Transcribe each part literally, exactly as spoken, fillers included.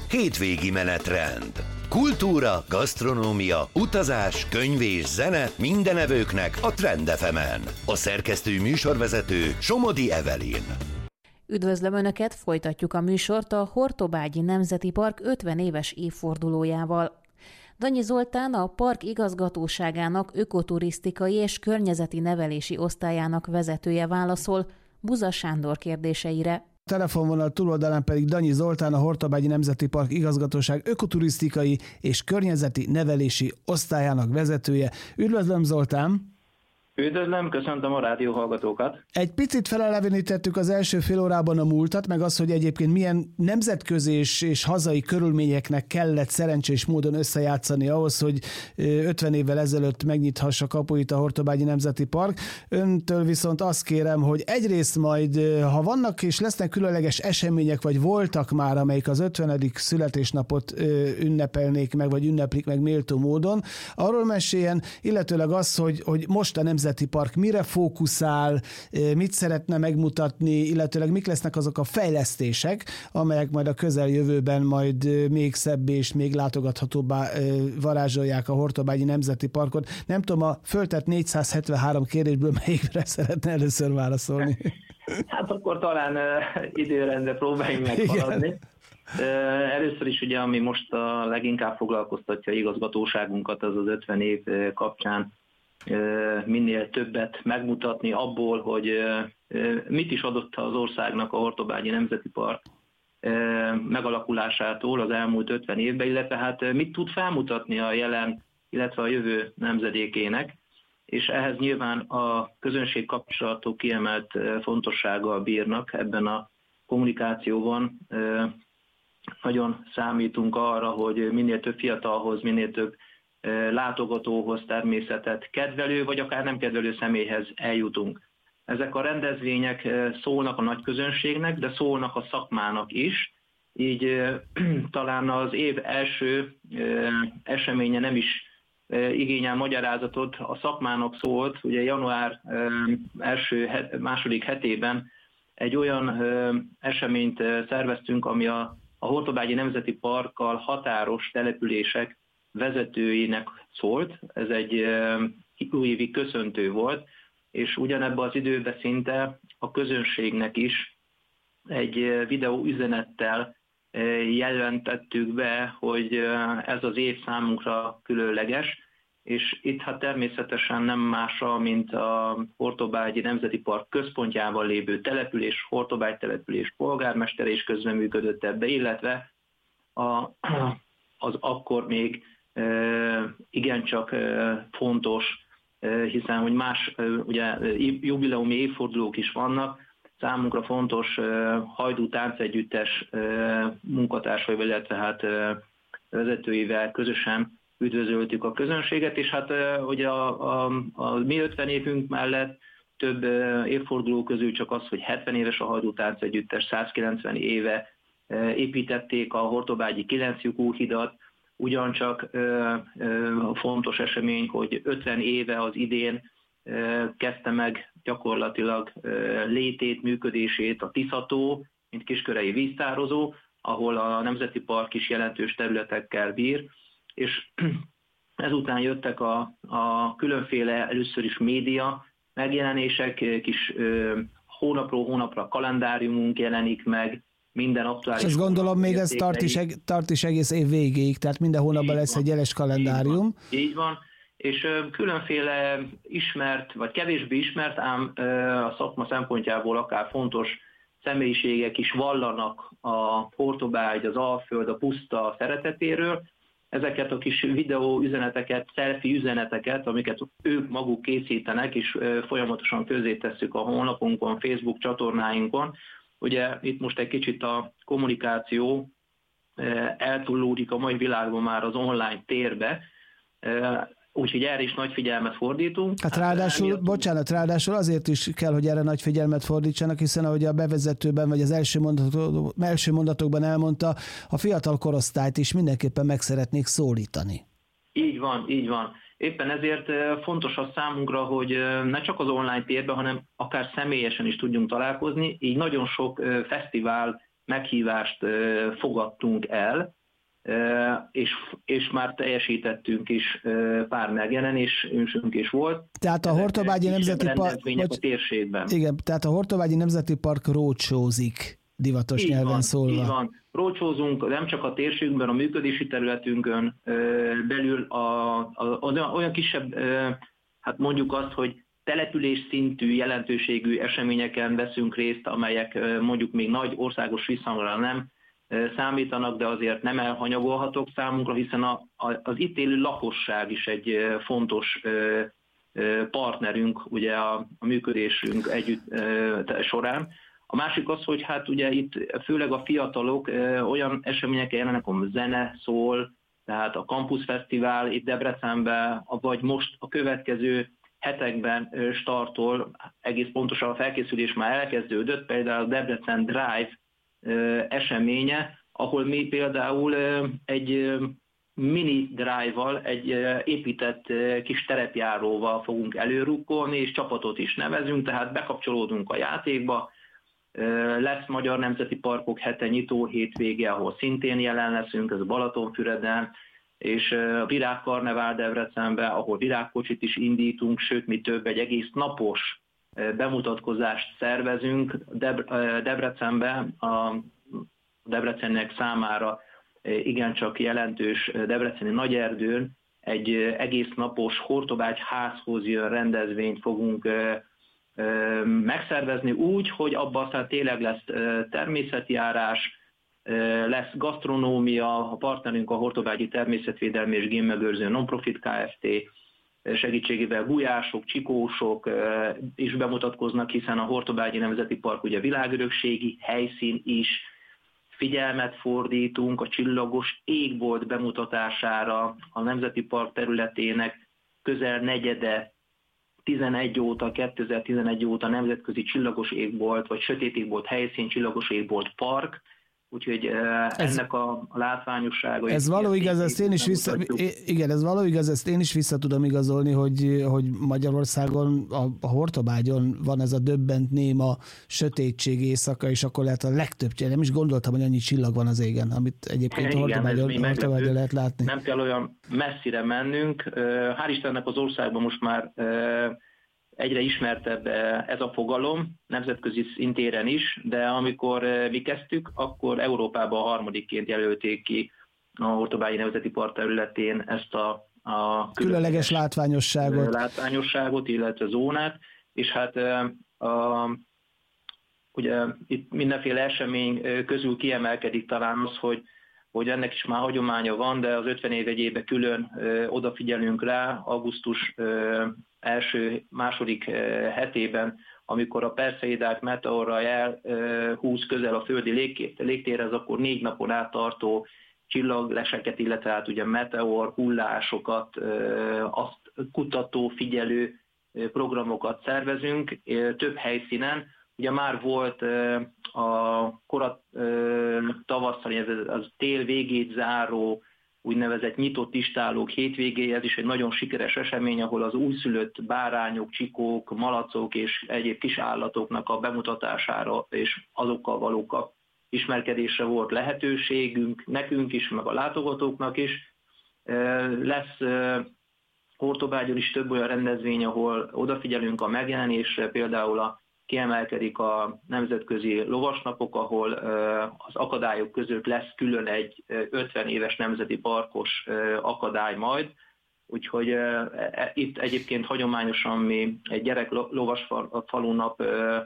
hétvégi menetrend. Kultúra, gasztronómia, utazás, könyv és zene minden evőknek a Trend ef emen. A szerkesztő műsorvezető Somodi Evelyn. Üdvözlöm Önöket, folytatjuk a műsort a Hortobágyi Nemzeti Park ötven éves évfordulójával. Danyi Zoltán, a park igazgatóságának ökoturisztikai és környezeti nevelési osztályának vezetője válaszol Buza Sándor kérdéseire. Telefonvonal túloldalán pedig Danyi Zoltán, a Hortobágyi Nemzeti Park igazgatóság ökoturisztikai és környezeti nevelési osztályának vezetője. Üdvözlöm, Zoltán! Üdvözlöm, köszöntöm a rádió hallgatókat. Egy picit felelevenítettük az első fél órában a múltat, meg az, hogy egyébként milyen nemzetközi és, és hazai körülményeknek kellett szerencsés módon összejátszani ahhoz, hogy ötven évvel ezelőtt megnyithassa kapuit a Hortobágyi Nemzeti Park. Öntől viszont azt kérem, hogy egyrészt majd, ha vannak és lesznek különleges események, vagy voltak már, amelyik az ötvenedik születésnapot ünnepelnék meg, vagy ünneplik meg méltó módon, arról meséljen, illetőleg az, hogy, hogy most a Nemzeti Park mire fókuszál, mit szeretne megmutatni, illetőleg mik lesznek azok a fejlesztések, amelyek majd a közeljövőben majd még szebb és még látogathatóbbá varázsolják a Hortobágyi Nemzeti Parkot. Nem tudom, a föltett négyszázhetvenhárom kérdésből melyikre szeretne először válaszolni? Hát akkor talán uh, időrendre próbáljunk meghaladni. Uh, először is ugye, ami most a leginkább foglalkoztatja igazgatóságunkat, az az ötven év kapcsán minél többet megmutatni abból, hogy mit is adott az országnak a Hortobágyi Nemzeti Park megalakulásától az elmúlt ötven évben, illetve hát mit tud felmutatni a jelen, illetve a jövő nemzedékének, és ehhez nyilván a közönség kapcsolatok kiemelt fontossággal bírnak ebben a kommunikációban. Nagyon számítunk arra, hogy minél több fiatalhoz, minél több látogatóhoz, természetet kedvelő, vagy akár nem kedvelő személyhez eljutunk. Ezek a rendezvények szólnak a nagy közönségnek, de szólnak a szakmának is, így talán az év első eseménye nem is igényel magyarázatot, a szakmának szólt, ugye január első, második hetében egy olyan eseményt szerveztünk, ami a, a Hortobágyi Nemzeti Parkkal határos települések vezetőinek szólt, ez egy újévi köszöntő volt, és ugyanebben az időben szinte a közönségnek is egy videó üzenettel jelentettük be, hogy ez az év számunkra különleges, és itt hát természetesen nem másra, mint a Hortobágyi Nemzeti Park központjában lévő település, Hortobágy település polgármestere is közreműködött ebbe, illetve a, az akkor még igencsak fontos, hiszen hogy más ugye, jubileumi évfordulók is vannak, számunkra fontos Hajdú táncegyüttes munkatársaival, illetve hát vezetőivel közösen üdvözöltük a közönséget, és hát ugye a, a, a mi ötven évünk mellett több évforduló közül csak az, hogy hetven éves a Hajdú táncegyüttes, százkilencven éve építették a hortobágyi kilenclyukú hidat, ugyancsak ö, ö, fontos esemény, hogy ötven éve az idén ö, kezdte meg gyakorlatilag ö, létét, működését a Tisza-tó, mint kiskörei víztározó, ahol a Nemzeti Park is jelentős területekkel bír, és ezután jöttek a, a különféle először is média megjelenések, kis ö, hónapról hónapra kalendáriumunk jelenik meg, minden aktuális. És ezt gondolom még ez tart is, tart is egész év végéig, tehát minden hónapban lesz egy jeles kalendárium. Így van, így van. És különféle ismert, vagy kevésbé ismert, ám a szakma szempontjából akár fontos személyiségek is vallanak a Hortobágy, az Alföld, a puszta szeretetéről. Ezeket a kis videó üzeneteket, selfie üzeneteket, amiket ők maguk készítenek, és folyamatosan közzétesszük a honlapunkon, Facebook csatornáinkon. Ugye itt most egy kicsit a kommunikáció eltúllódik a mai világban már az online térbe, úgyhogy erre is nagy figyelmet fordítunk. Hát ráadásul, hát, bocsánat, ráadásul azért is kell, hogy erre nagy figyelmet fordítsanak, hiszen ahogy a bevezetőben, vagy az első, mondatok, első mondatokban elmondta, a fiatal korosztályt is mindenképpen meg szeretnék szólítani. Így van, így van. Éppen ezért fontos az számunkra, hogy ne csak az online térben, hanem akár személyesen is tudjunk találkozni, így nagyon sok fesztivál meghívást fogadtunk el, és, és már teljesítettünk is, pár megjelenésünk is volt. Tehát a Hortobágyi Nemzeti Park a térségben. Igen, tehát a Hortobágyi Nemzeti Park roadshow-zik, divatos így nyelven van, szólva. Így van. Roadshow-zunk nem csak a térségben, a működési területünkön belül a, a, a, olyan kisebb, hát mondjuk azt, hogy település szintű, jelentőségű eseményeken veszünk részt, amelyek mondjuk még nagy országos visszhangra nem számítanak, de azért nem elhanyagolhatók számunkra, hiszen a, a, az itt élő lakosság is egy fontos partnerünk ugye a, a működésünk együtt során. A másik az, hogy hát ugye itt főleg a fiatalok olyan eseményeken jelenek, ahol zene szól, tehát a Campus Fesztivál itt Debrecenben, vagy most a következő hetekben startol, egész pontosan a felkészülés már elkezdődött, például a Debrecen Drive eseménye, ahol mi például egy mini drive-val, egy épített kis terepjáróval fogunk előrukkolni, és csapatot is nevezünk, tehát bekapcsolódunk a játékba. Lesz Magyar Nemzeti Parkok hete nyitó hétvége, ahol szintén jelen leszünk, ez a Balatonfüreden, és a Virágkarnevál Debrecenben, ahol virágkocsit is indítunk, sőt, mi több, egy egész napos bemutatkozást szervezünk Debrecenben, a Debrecennek számára igencsak jelentős debreceni Nagyerdőn egy egész napos Hortobágy házhoz jön rendezvényt fogunk megszervezni úgy, hogy abban aztán tényleg lesz természetjárás, lesz gasztronómia, a partnerünk a Hortobágyi Természetvédelmi és Génmegőrző Nonprofit Kft. Segítségével gulyások, csikósok is bemutatkoznak, hiszen a Hortobágyi Nemzeti Park ugye világörökségi helyszín is, figyelmet fordítunk a csillagos égbolt bemutatására, a Nemzeti Park területének közel negyede tizenegy óta, kétezer-tizenegy óta nemzetközi csillagos égbolt, vagy sötét égbolt helyszín, csillagos égbolt park, úgyhogy ez, ennek a látványossága... Ez való igaz, ezt én is vissza, igen, ez való igaz, ezt én is vissza tudom igazolni, hogy, hogy Magyarországon, a, a Hortobágyon van ez a döbbent néma sötétség éjszaka, és akkor lehet a legtöbb, nem is gondoltam, hogy annyi csillag van az égen, amit egyébként igen, Hortobágyon, Hortobágyon lehet látni. Nem kell olyan messzire mennünk. Hál' Istennek az országban most már egyre ismertebb ez a fogalom, nemzetközi szintéren is, de amikor mi kezdtük, akkor Európában a harmadikként jelölték ki a Hortobágyi Nemzeti Park területén ezt a, a különleges látványosságot. látványosságot, illetve zónát, és hát a, ugye itt mindenféle esemény közül kiemelkedik talán az, hogy hogy ennek is már hagyománya van, de az ötven év egyébe külön ö, odafigyelünk rá, augusztus ö, első, második ö, hetében, amikor a Perseidák meteorra elhúz közel a földi légtérhez, akkor négy napon át tartó csillagleseket, illetve hát ugye meteor hullásokat, ö, azt kutató, figyelő programokat szervezünk ö, több helyszínen. Ugye már volt a korat tavasszal, ez az tél végét záró úgynevezett nyitott istálók hétvégéje, ez is egy nagyon sikeres esemény, ahol az újszülött bárányok, csikók, malacok és egyéb kis állatoknak a bemutatására és azokkal való ismerkedésre volt lehetőségünk, nekünk is, meg a látogatóknak is. Lesz Hortobágyon is több olyan rendezvény, ahol odafigyelünk a megjelenésre, például a kiemelkedik a nemzetközi lovasnapok, ahol az akadályok között lesz külön egy ötven éves nemzeti parkos akadály majd, úgyhogy itt egyébként hagyományosan mi egy gyerek lovasfalunap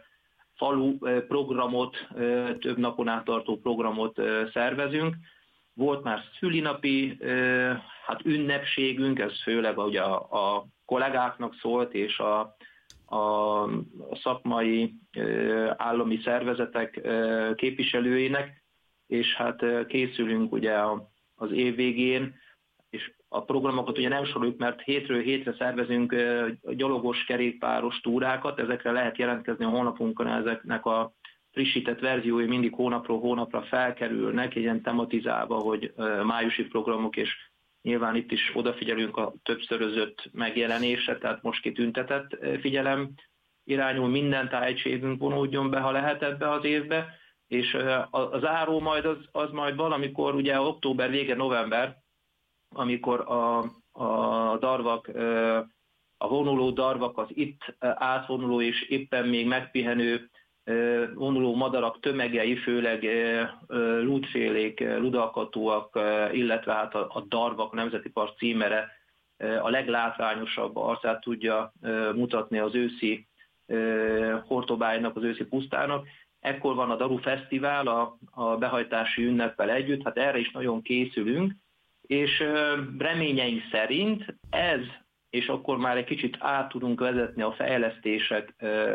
falu programot, több napon át tartó programot szervezünk. Volt már szülinapi hát ünnepségünk, ez főleg ugye a, a kollégáknak szólt, és a a szakmai állami szervezetek képviselőinek, és hát készülünk ugye az év végén, és a programokat ugye nem soroljuk, mert hétről hétre szervezünk gyalogos, kerékpáros túrákat, ezekre lehet jelentkezni a honlapunkon, ezeknek a frissített verziói mindig hónapról hónapra felkerülnek, ilyen tematizálva, hogy májusi programok, és nyilván itt is odafigyelünk a többszörözött megjelenésre, tehát most kitüntetett figyelem irányul, minden tájegységünk vonódjon be, ha lehet ebbe az évbe, és a záró majd az, az majd valamikor, ugye október vége, november, amikor a, a darvak, a vonuló darvak, az itt átvonuló és éppen még megpihenő vonuló madarak tömegei, főleg lúdfélék, ludalkatóak, illetve hát a Darvak Nemzeti Park címere a leglátványosabb arcát tudja mutatni az őszi Hortobágynak, az őszi pusztának. Ekkor van a Daru Fesztivál a, a behajtási ünneppel együtt, hát erre is nagyon készülünk, és reményeink szerint ez, és akkor már egy kicsit át tudunk vezetni a fejlesztések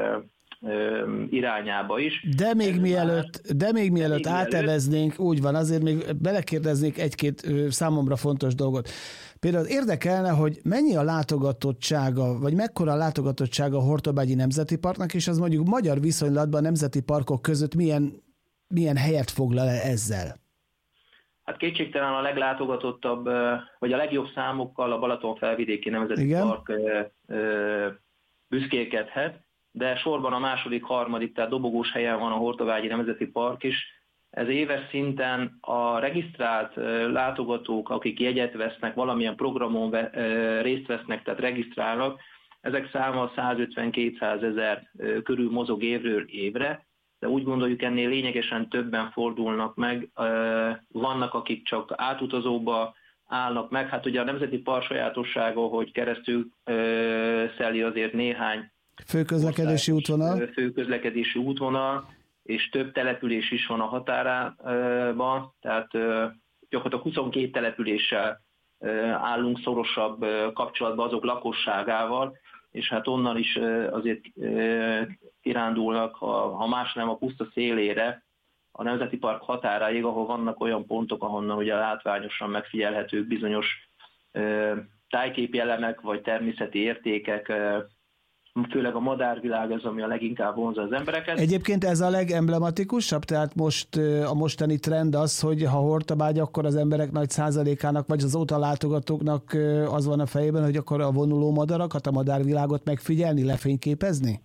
irányába is. De még mielőtt, de még mielőtt még áteveznénk, mielőtt. Úgy van, azért még belekérdeznék egy-két számomra fontos dolgot. Például érdekelne, hogy mennyi a látogatottsága, vagy mekkora a látogatottsága a Hortobágyi Nemzeti Parknak, és az mondjuk magyar viszonylatban a nemzeti parkok között milyen, milyen helyet foglal el ezzel? Hát kétségtelen a leglátogatottabb, vagy a legjobb számokkal a Balaton-felvidéki Nemzeti Igen. Park büszkélkedhet, de sorban a második, harmadik, tehát dobogós helyen van a Hortobágyi Nemzeti Park is. Ez éves szinten a regisztrált látogatók, akik jegyet vesznek, valamilyen programon részt vesznek, tehát regisztrálnak, ezek száma százötven-kétszázezer körül mozog évről évre, de úgy gondoljuk, ennél lényegesen többen fordulnak meg. Vannak, akik csak átutazóba állnak meg. Hát ugye a Nemzeti Park sajátossága, hogy keresztül szeli azért néhány főközlekedési útvonal. Főközlekedési útvonal, és több település is van a határában, tehát gyakorlatilag huszonkét településsel állunk szorosabb kapcsolatban azok lakosságával, és hát onnan is azért kirándulnak, ha, ha más nem a puszta szélére, a Nemzeti Park határáig, ahol vannak olyan pontok, ahonnan ugye látványosan megfigyelhetők bizonyos tájképi elemek, vagy természeti értékek, főleg a madárvilág az, ami a leginkább vonzza az embereket. Egyébként ez a legemblematikusabb, tehát most a mostani trend az, hogy ha Hortobágy, akkor az emberek nagy százalékának, vagy az óta látogatóknak az van a fejében, hogy akkor a vonuló madarakat, a madárvilágot megfigyelni, lefényképezni?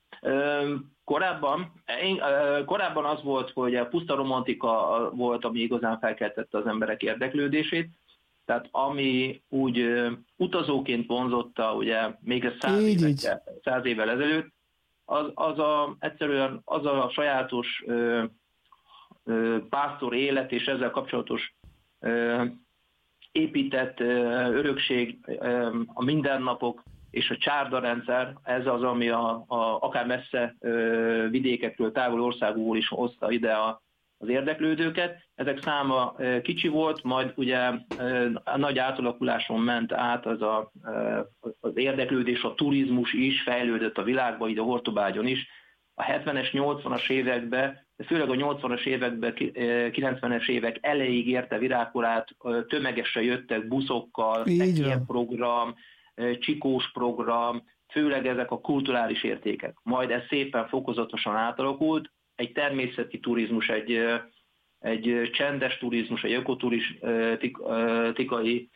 Korábban, korábban az volt, hogy a puszta romantika volt, ami igazán felkeltette az emberek érdeklődését. Tehát ami úgy uh, utazóként vonzotta, ugye még száz, évekkel, száz évvel ezelőtt, az, az a, egyszerűen az a sajátos uh, uh, pásztor élet és ezzel kapcsolatos uh, épített uh, örökség, uh, a mindennapok és a csárdarendszer, ez az, ami a, a, akár messze uh, vidékekről, távol országúból is hozta ide a az érdeklődőket. Ezek száma kicsi volt, majd ugye a nagy átalakuláson ment át az, a, az érdeklődés, a turizmus is fejlődött a világban, ide a Hortobágyon is. A hetvenes, nyolcvanas években, de főleg a nyolcvanas években, kilencvenes évek elejéig érte virágkorát, tömegesen jöttek buszokkal, ilyen program, csikós program, főleg ezek a kulturális értékek. Majd ez szépen fokozatosan átalakult, egy természeti turizmus, egy, egy csendes turizmus, egy ökoturisztikai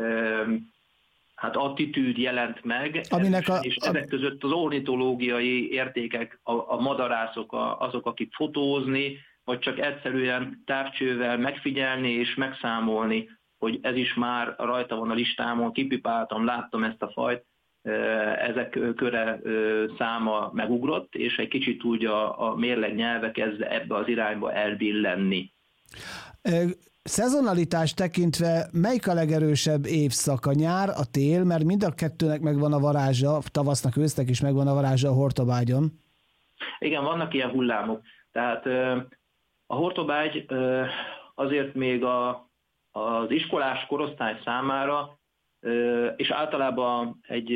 hát attitűd jelent meg, Aminek a, és ezek között az ornitológiai értékek, a, a madarászok, a, azok, akik fotózni, vagy csak egyszerűen távcsővel megfigyelni és megszámolni, hogy ez is már rajta van a listámon, kipipáltam, láttam ezt a fajt, ezek köre száma megugrott, és egy kicsit úgy a, a mérleg nyelve kezd ebbe az irányba elbillenni. Szezonalitás tekintve melyik a legerősebb évszak? A nyár, a tél, mert mind a kettőnek megvan a varázsa, tavasznak, ősznek is megvan a varázsa a Hortobágyon. Igen, vannak ilyen hullámok. Tehát a Hortobágy azért még a, az iskolás korosztály számára és általában egy,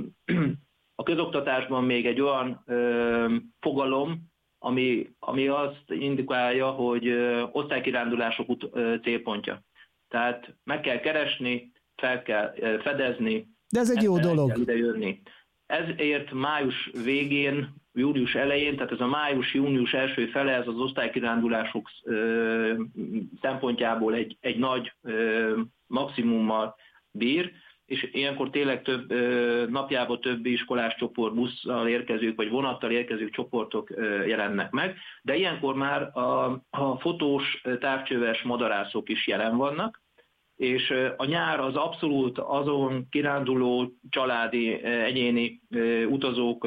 a közoktatásban még egy olyan fogalom, ami, ami azt indikálja, hogy osztálykirándulások célpontja. Tehát meg kell keresni, fel kell fedezni. De ez egy jó dolog. Ide jönni. Ezért május végén, július elején, tehát ez a május-június első fele, ez az osztálykirándulások szempontjából egy, egy nagy maximummal bír, és ilyenkor tényleg több napjában több iskolás csoport, busszal érkezők vagy vonattal érkezők csoportok jelennek meg, de ilyenkor már a, a fotós, távcsöves madarászok is jelen vannak, és a nyár az abszolút azon kiránduló családi, egyéni utazók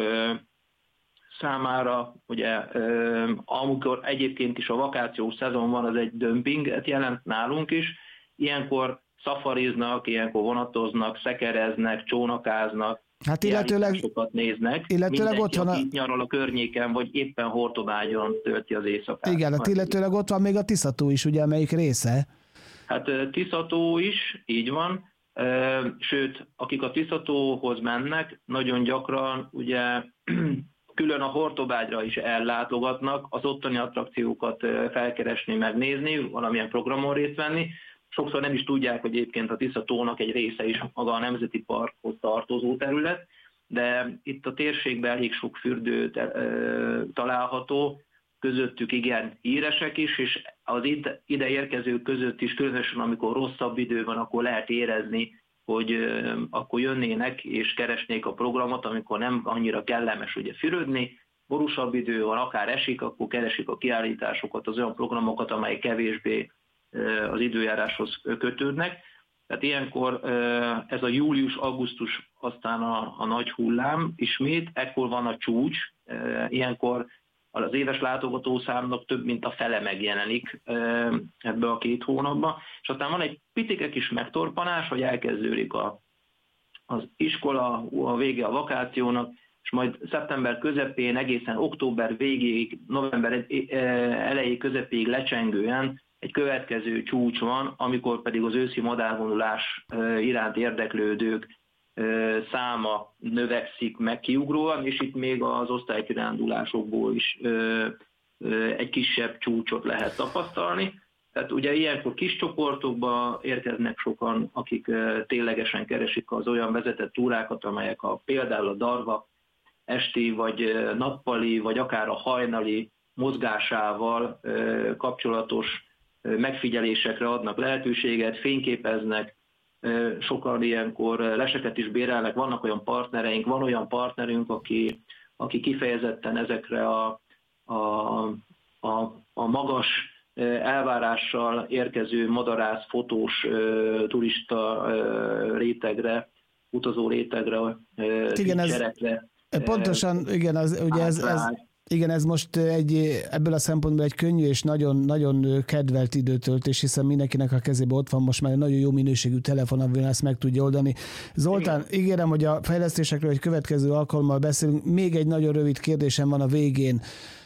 számára, ugye amikor egyébként is a vakációs szezon van, az egy dömpinget jelent nálunk is, ilyenkor szafariznak, ilyenkor vonatoznak, szekereznek, csónakáznak, hát illetőleg, néznek. Illetőleg ott van a... Mindenki, nyaral a környéken, vagy éppen Hortobágyon tölti az éjszakát. Igen, hát illetőleg ott van még a Tiszató is, ugye, amelyik része? Hát Tiszató is, így van. Sőt, akik a Tiszatóhoz mennek, nagyon gyakran ugye külön a Hortobágyra is ellátogatnak, az ottani attrakciókat felkeresni, megnézni, valamilyen programon részt venni. Sokszor nem is tudják, hogy egyébként a Tiszatónak egy része is maga a Nemzeti Parkhoz tartozó terület, de itt a térségben elég sok fürdő található, közöttük igen híresek is, és az ide érkezők között is, különösen amikor rosszabb idő van, akkor lehet érezni, hogy akkor jönnének és keresnék a programot, amikor nem annyira kellemes ugye fürödni, borúsabb idő van, akár esik, akkor keresik a kiállításokat, az olyan programokat, amelyek kevésbé az időjáráshoz kötődnek. Tehát ilyenkor ez a július-augusztus aztán a, a nagy hullám ismét, ekkor van a csúcs, ilyenkor az éves látogatószámnak több mint a fele megjelenik ebbe a két hónapban, és aztán van egy pitike kis megtorpanás, hogy elkezdődik a, az iskola, a vége a vakációnak, és majd szeptember közepén egészen október végéig, november elejé közepéig lecsengően egy következő csúcs van, amikor pedig az őszi madárvonulás iránt érdeklődők száma növekszik meg kiugróan, és itt még az osztálykirándulásokból is egy kisebb csúcsot lehet tapasztalni. Tehát ugye ilyenkor kis csoportokba érkeznek sokan, akik ténylegesen keresik az olyan vezetett túrákat, amelyek a, például a darva esti, vagy nappali, vagy akár a hajnali mozgásával kapcsolatos megfigyelésekre adnak lehetőséget, fényképeznek, sokan ilyenkor leseket is bérelnek, vannak olyan partnereink, van olyan partnerünk, aki, aki kifejezetten ezekre a, a, a, a magas elvárással érkező madarász, fotós, turista rétegre, utazó rétegre, igen, ez, pontosan, igen, az, ugye ez, ez, igen, ez most egy, ebből a szempontból egy könnyű és nagyon, nagyon kedvelt időtöltés, hiszen mindenkinek a kezében ott van most már egy nagyon jó minőségű telefon, amivel ezt meg tudja oldani. Zoltán, igen. ígérem, hogy a fejlesztésekről egy következő alkalommal beszélünk. Még egy nagyon rövid kérdésem van a végén.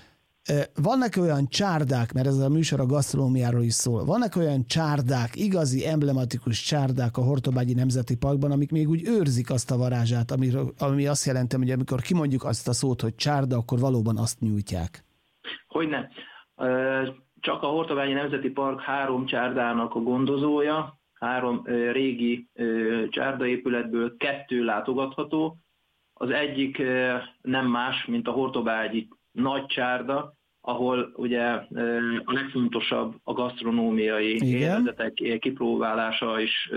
Vannak olyan csárdák, mert ez a műsor a gasztronómiáról is szól, vannak olyan csárdák, igazi, emblematikus csárdák a Hortobágyi Nemzeti Parkban, amik még úgy őrzik azt a varázsát, amiről, ami azt jelenti, hogy amikor kimondjuk azt a szót, hogy csárda, akkor valóban azt nyújtják. Hogyne. Csak a Hortobágyi Nemzeti Park három csárdának a gondozója, három régi csárdaépületből kettő látogatható. Az egyik nem más, mint a hortobágyi nagy csárda, ahol ugye a legfontosabb a gasztronómiai élvezetek kipróbálása is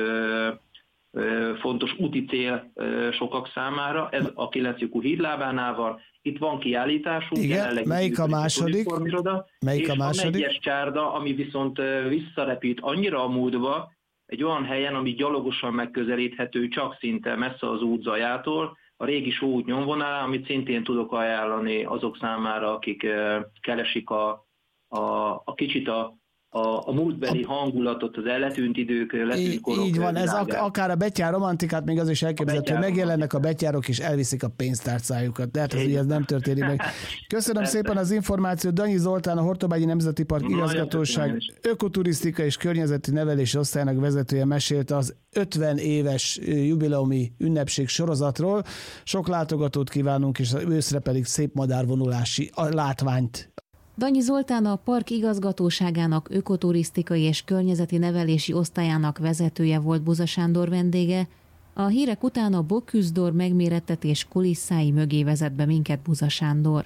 fontos úti cél sokak számára. Ez a kilenc lyukú hídlábánál van. Itt van kiállításunk. Igen, melyik a második? Melyik és a második? És a negyes csárda, ami viszont visszarepít annyira a múltba, egy olyan helyen, ami gyalogosan megközelíthető, csak szinte messze az út zajától, a régi sóút nyomvonalán, amit szintén tudok ajánlani azok számára, akik keresik a, a, a kicsit a, a, a múltbeli hangulatot, az elletűnt idők, letűnt korok. Így van, ez ak- akár a betyár romantikát, még az is elképzelhető, hogy megjelennek a betyárok és elviszik a pénztárcájukat, de hát ez, ez nem történik meg. Köszönöm szépen az információt. Danyi Zoltán, a Hortobágyi Nemzeti Park igazgatóság ökoturisztika és környezeti nevelési osztályának vezetője mesélt az ötven éves jubileumi ünnepség sorozatról. Sok látogatót kívánunk, és őszre pedig szép madárvonulási látványt. Danyi Zoltán a park igazgatóságának ökoturisztikai és környezeti nevelési osztályának vezetője volt Buza Sándor vendége. A hírek után a Bocuse d'Or megmérettetés kulisszái mögé vezet be minket Buza Sándor.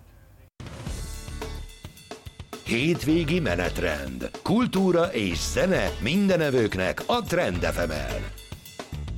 Hétvégi menetrend. Kultúra és zene mindenevőknek a Trend ef emen.